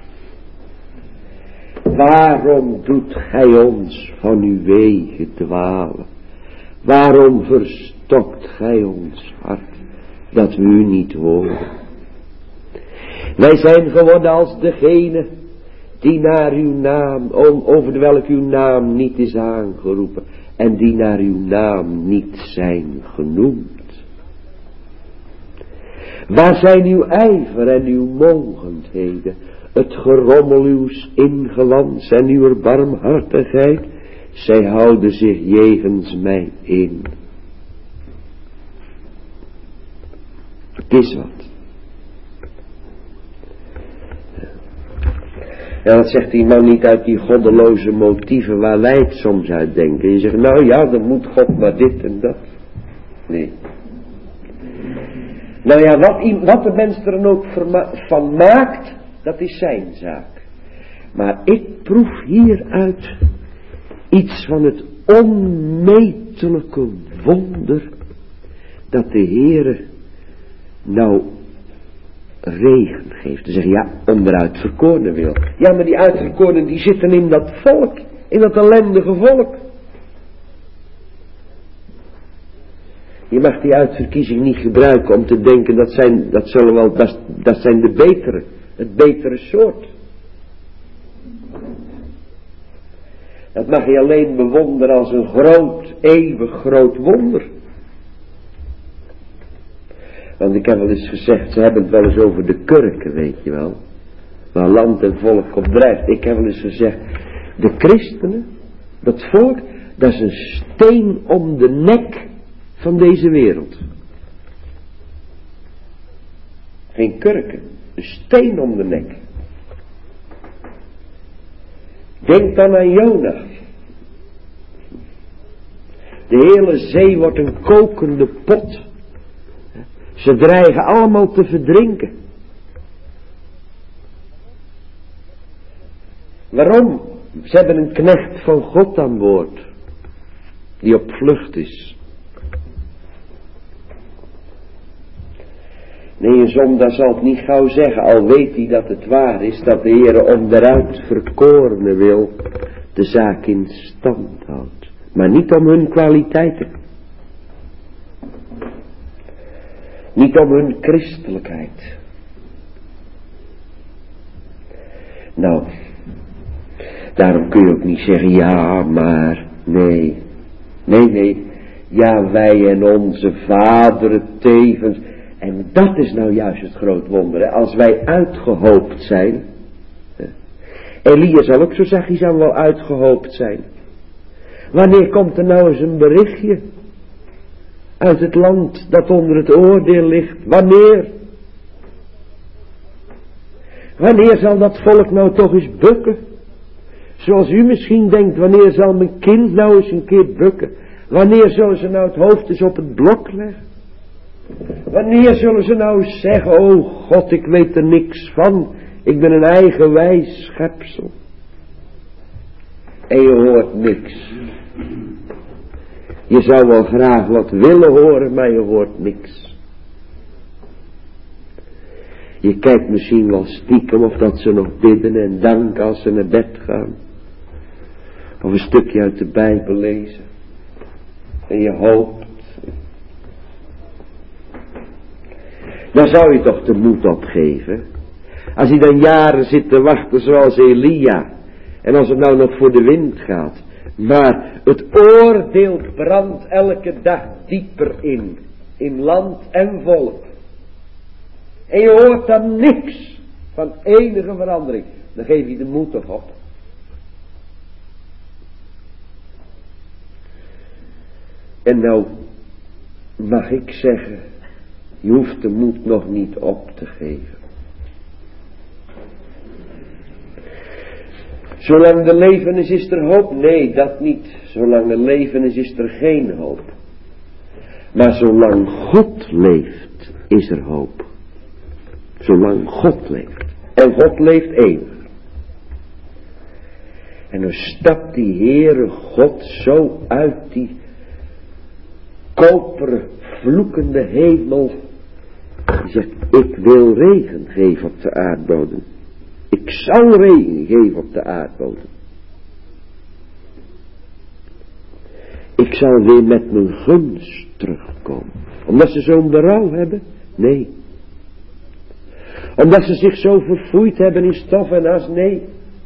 waarom doet gij ons van uw wegen dwalen? Waarom verstokt gij ons hart, dat we u niet horen? Wij zijn geworden als degene die naar uw naam, over de welk uw naam niet is aangeroepen, en die naar uw naam niet zijn genoemd. Waar zijn uw ijver en uw mogendheden, het gerommel uws ingelands en uw barmhartigheid? Zij houden zich jegens mij in. Het is wat. En dat zegt die man niet uit die goddeloze motieven waar wij het soms uit denken. Je zegt, nou ja, dan moet God maar dit en dat. Nee. Nou ja, wat, wat de mens er dan ook van maakt, dat is zijn zaak. Maar ik proef hieruit iets van het onmetelijke wonder dat de Heere nou regen geeft. Ze zeggen, ja, om eruit verkoren wil. Ja, maar die uitverkoren die zitten in dat volk, in dat ellendige volk. Je mag die uitverkiezing niet gebruiken om te denken, dat zijn, dat zullen wel, dat, dat zijn de betere, het betere soort. Dat mag je alleen bewonderen als een groot, eeuwig groot wonder. Want ik heb wel eens gezegd, ze hebben het wel eens over de kurken, weet je wel. Waar land en volk op drijft. Ik heb wel eens gezegd, de christenen, dat volk, dat is een steen om de nek van deze wereld. Geen kurken, een steen om de nek. Denk dan aan Jona. De hele zee wordt een kokende pot. Ze dreigen allemaal te verdrinken. Waarom? Ze hebben een knecht van God aan boord. Die op vlucht is. Nee, een zondaar zal het niet gauw zeggen, al weet hij dat het waar is, dat de Heer om eruit verkorenen wil, de zaak in stand houdt. Maar niet om hun kwaliteiten. Niet om hun christelijkheid. Nou, daarom kun je ook niet zeggen, ja, maar, nee, nee, nee, ja, wij en onze vaderen tevens. En dat is nou juist het groot wonder, hè? Als wij uitgehoopt zijn. Elia zal ook zo zachtjes aan wel uitgehoopt zijn. Wanneer komt er nou eens een berichtje uit het land dat onder het oordeel ligt? Wanneer? Wanneer zal dat volk nou toch eens bukken? Zoals u misschien denkt, wanneer zal mijn kind nou eens een keer bukken? Wanneer zullen ze nou het hoofd eens op het blok leggen? Wanneer zullen ze nou eens zeggen, oh God, ik weet er niks van. Ik ben een eigenwijs schepsel. En je hoort niks. Je zou wel graag wat willen horen, maar je hoort niks. Je kijkt misschien wel stiekem of dat ze nog bidden en danken als ze naar bed gaan. Of een stukje uit de Bijbel lezen. En je hoopt. Dan zou je toch de moed opgeven. Als hij dan jaren zit te wachten zoals Elia. En als het nou nog voor de wind gaat. Maar het oordeel brandt elke dag dieper in. In land en volk. En je hoort dan niks van enige verandering. Dan geef je de moed toch op. En nou mag ik zeggen. Je hoeft de moed nog niet op te geven. Zolang er leven is, is er hoop? Nee, dat niet. Zolang er leven is, is er geen hoop. Maar zolang God leeft, is er hoop. Zolang God leeft. En God leeft eeuwig. En dan stapt die Heere God zo uit die koperen, vloekende hemel. Die zegt, ik wil regen geven op de aardbodem. Ik zal regen geven op de aardbodem. Ik zal weer met mijn gunst terugkomen. Omdat ze zo'n berouw hebben? Nee. Omdat ze zich zo verfoeid hebben in stof en as? Nee.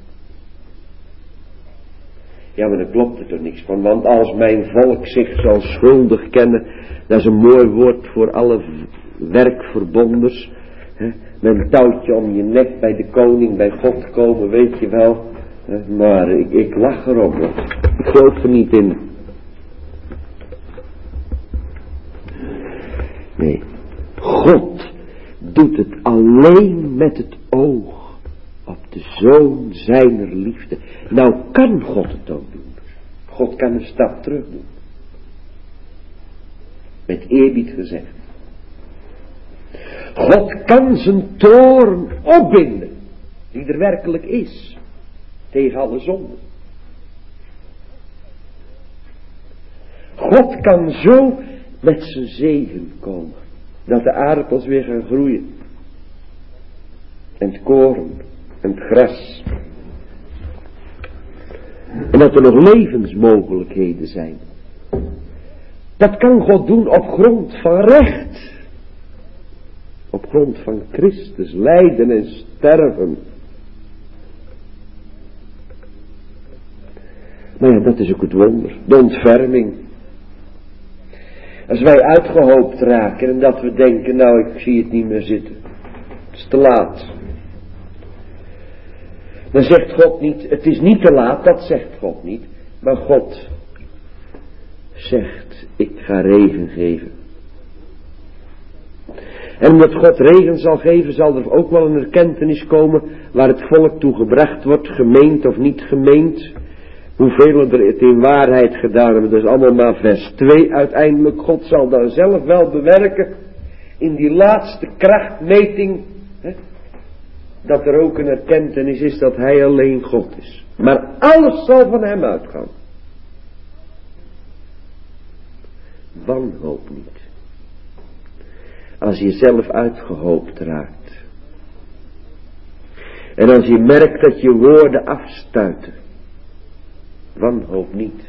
Ja, maar daar klopt er toch niks van. Want als mijn volk zich zal schuldig kennen. Dat is een mooi woord voor alle werkverbonders. Hè, met een touwtje om je nek bij de koning, bij God komen, weet je wel. Hè, maar ik, ik lach erop. Ik geloof er niet in. Nee. God doet het alleen met het oog op de zoon zijner liefde. Nou kan God het ook doen. God kan een stap terug doen. Met eerbied gezegd. God kan zijn toorn opbinden. Die er werkelijk is. Tegen alle zonden. God kan zo met zijn zegen komen. Dat de aardappels weer gaan groeien. En het koren. En het gras. En dat er nog levensmogelijkheden zijn. Dat kan God doen op grond van recht. Op grond van Christus lijden en sterven. Maar ja, dat is ook het wonder. De ontferming. Als wij uitgehoopt raken en dat we denken, nou ik zie het niet meer zitten. Het is te laat. Dan zegt God niet, het is niet te laat, dat zegt God niet. Maar God zegt, ik ga regen geven. En omdat God regen zal geven, zal er ook wel een erkentenis komen waar het volk toe gebracht wordt, gemeend of niet gemeend. Hoeveel er het in waarheid gedaan hebben, dat is allemaal maar vers twee. Uiteindelijk, God zal dan zelf wel bewerken in die laatste krachtmeting, hè, dat er ook een erkentenis is dat Hij alleen God is. Maar alles zal van Hem uitgaan. Wanhoop niet. Als je zelf uitgehoopt raakt. En als je merkt dat je woorden afstuiten. Wanhoop niet.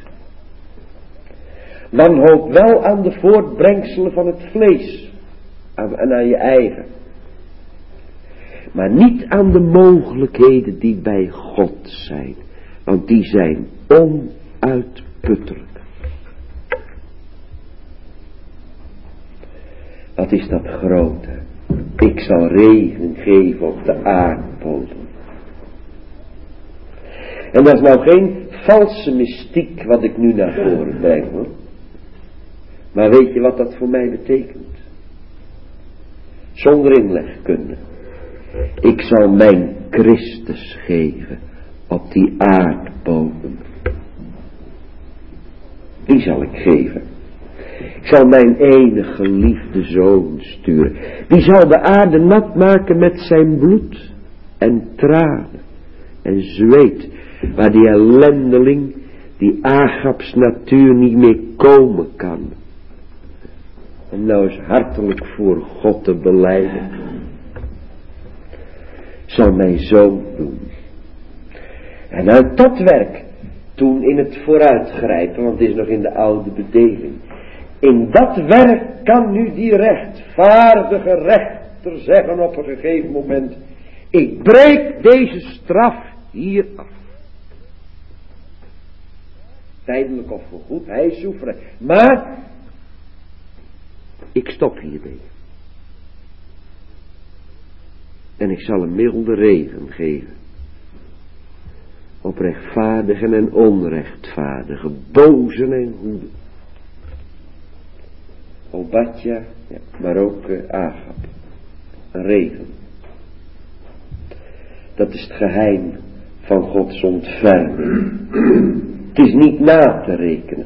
Wanhoop wel aan de voortbrengselen van het vlees. En aan je eigen. Maar niet aan de mogelijkheden die bij God zijn. Want die zijn onuitputtelijk. Wat is dat grote? Ik zal regen geven op de aardbodem. En dat is nou geen valse mystiek wat ik nu naar voren breng, hoor. Maar weet je wat dat voor mij betekent? Zonder inlegkunde. Ik zal mijn Christus geven op die aardbodem. Die zal ik geven. Ik zal mijn enige geliefde zoon sturen. Die zal de aarde nat maken met zijn bloed en tranen en zweet. Waar die ellendeling, die Agabs natuur niet meer komen kan. En nou is hartelijk voor God te belijden. Zal mijn zoon doen. En uit dat werk, toen in het vooruitgrijpen, want het is nog in de oude bedeling. In dat werk kan nu die rechtvaardige rechter zeggen op een gegeven moment. Ik breek deze straf hier af. Tijdelijk of voorgoed, hij is soeverein. Maar, ik stop hiermee. En ik zal een milde regen geven. Op rechtvaardigen en onrechtvaardigen, bozen en goeden. Obadja, ja, maar ook uh, Agab. Een regen. Dat is het geheim van Gods ontferming. Het is niet na te rekenen.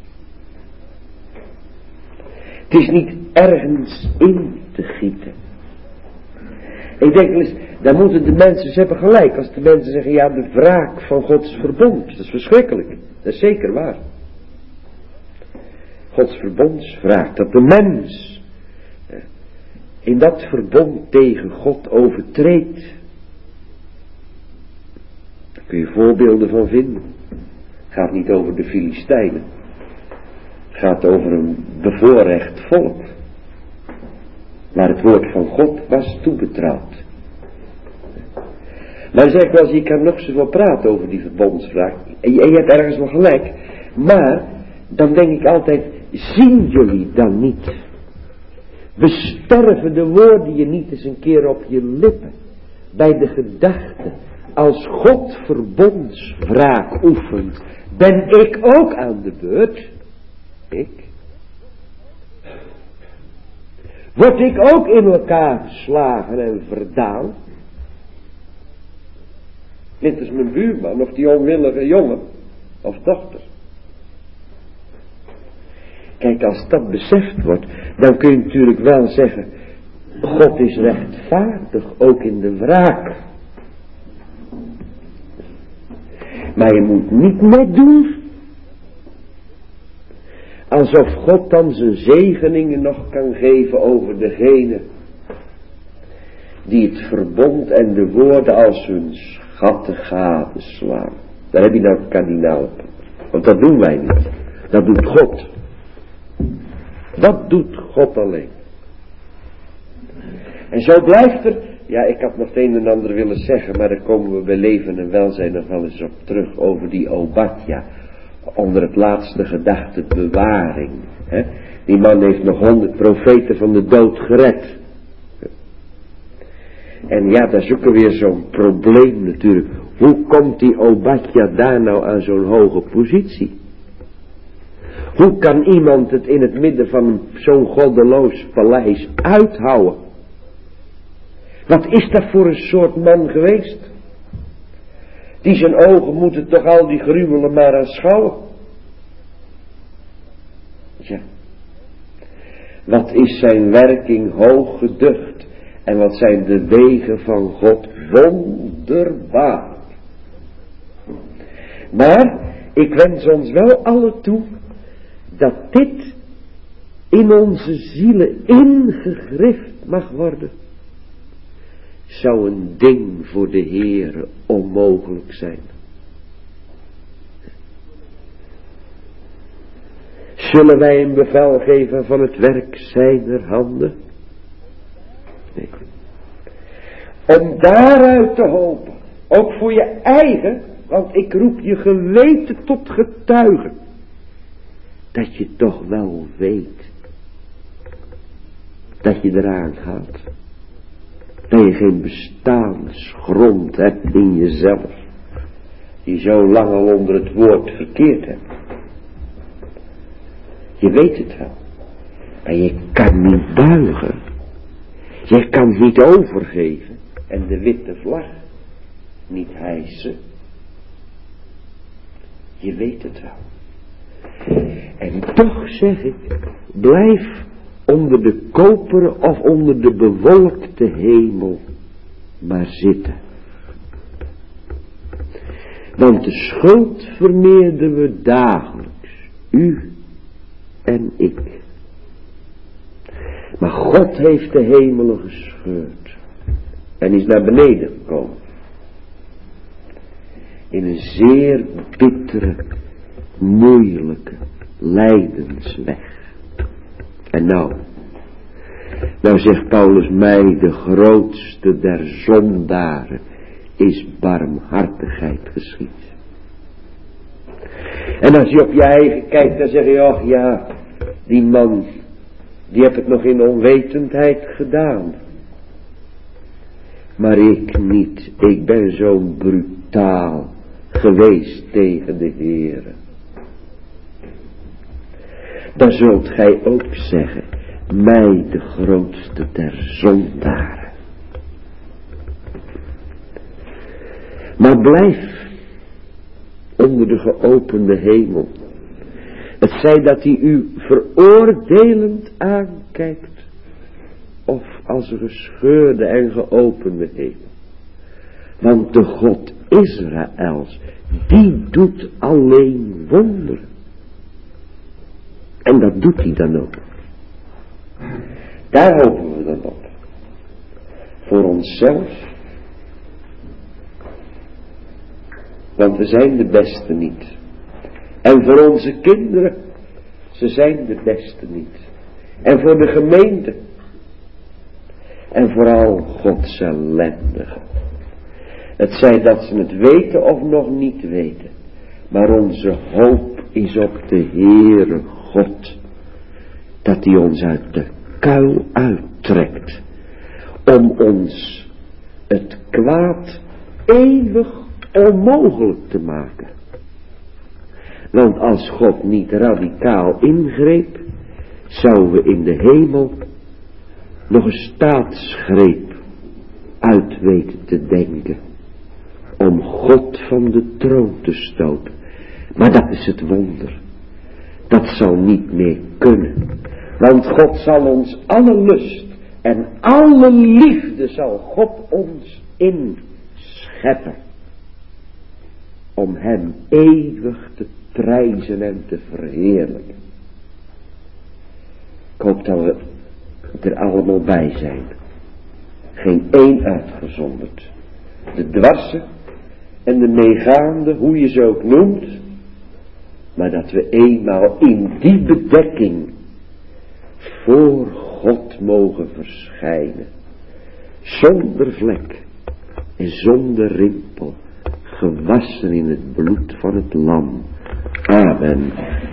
Het is niet ergens in te gieten. Ik denk wel eens, dan moeten de mensen, ze hebben gelijk als de mensen zeggen, ja, de wraak van Gods verbond. Dat is verschrikkelijk. Dat is zeker waar. Gods verbond vraagt dat de mens in dat verbond tegen God overtreedt. Daar kun je voorbeelden van vinden. Het gaat niet over de Filistijnen. Het gaat over een bevoorrecht volk. Maar het woord van God was toebetrouwd. Maar dan zeg ik wel eens, je kan nog zoveel praten over die verbondsvraag. En je, en je hebt ergens wel gelijk. Maar, dan denk ik altijd, zien jullie dan niet? Besterven de woorden je niet eens een keer op je lippen. Bij de gedachte, als God verbondswraak oefent, ben ik ook aan de beurt. Ik. Word ik ook in elkaar geslagen en verdaan? Dit is mijn buurman of die onwillige jongen of dochter. Kijk, als dat beseft wordt, dan kun je natuurlijk wel zeggen, God is rechtvaardig, ook in de wraak. Maar je moet niet net doen alsof God dan zijn zegeningen nog kan geven over degene die het verbond en de woorden als hun schatten gadeslaan. Daar heb je nou het kardinaal op. Want dat doen wij niet. Dat doet God. Dat doet God alleen. En zo blijft er, ja, ik had nog het een en ander willen zeggen, maar daar komen we bij leven en welzijn nog wel eens op terug over die Obadja. Onder het laatste gedachte bewaring. Hè? Die man heeft nog honderd profeten van de dood gered. En ja, dat is ook weer zo'n probleem natuurlijk. Hoe komt die Obadja daar nou aan zo'n hoge positie? Hoe kan iemand het in het midden van zo'n goddeloos paleis uithouden? Wat is dat voor een soort man geweest? Die zijn ogen moeten toch al die gruwelen maar aanschouwen. Ja. Wat is zijn werking hoog geducht. En wat zijn de wegen van God wonderbaar. Maar ik wens ons wel alle toe dat dit in onze zielen ingegrift mag worden. Zou een ding voor de Heere onmogelijk zijn. Zullen wij een bevel geven van het werk zijner handen? Nee. Om daaruit te hopen. Ook voor je eigen. Want ik roep je geweten tot getuige. Dat je toch wel weet. Dat je eraan gaat. Dat je geen bestaansgrond hebt in jezelf. Die zo lang al onder het woord verkeerd hebt. Je weet het wel. Maar je kan niet buigen. Je kan niet overgeven. En de witte vlag niet hijsen. Je weet het wel. En toch zeg ik, blijf onder de koperen of onder de bewolkte hemel maar zitten. Want de schuld vermeerden we dagelijks, u en ik. Maar God heeft de hemelen gescheurd en is naar beneden gekomen. In een zeer bittere, moeilijke lijdensweg. En nou, nou zegt Paulus mij, de grootste der zondaren is barmhartigheid geschied. En als je op je eigen kijkt, dan zeg je, oh ja, die man, die heeft het nog in onwetendheid gedaan. Maar ik niet, ik ben zo brutaal geweest tegen de Heere. Dan zult gij ook zeggen, mij de grootste der zondaren. Maar blijf onder de geopende hemel. Het zij dat hij u veroordelend aankijkt, of als een gescheurde en geopende hemel. Want de God Israëls, die doet alleen wonderen. En dat doet hij dan ook. Daar hopen we dan op. Voor onszelf. Want we zijn de beste niet. En voor onze kinderen. Ze zijn de beste niet. En voor de gemeente. En vooral Gods ellendigen. Het zij dat ze het weten of nog niet weten. Maar onze hoop is op de Heere God. Dat hij ons uit de kuil uittrekt. Om ons het kwaad eeuwig onmogelijk te maken. Want als God niet radicaal ingreep, zouden we in de hemel nog een staatsgreep uit weten te denken. Om God van de troon te stoten. Maar dat is het wonder. Dat zal niet meer kunnen. Want God zal ons alle lust en alle liefde zal God ons inscheppen. Om hem eeuwig te prijzen en te verheerlijken. Ik hoop dat we er allemaal bij zijn. Geen één uitgezonderd. De dwarse en de meegaande, hoe je ze ook noemt. Maar dat we eenmaal in die bedekking voor God mogen verschijnen. Zonder vlek en zonder rimpel. Gewassen in het bloed van het lam. Amen.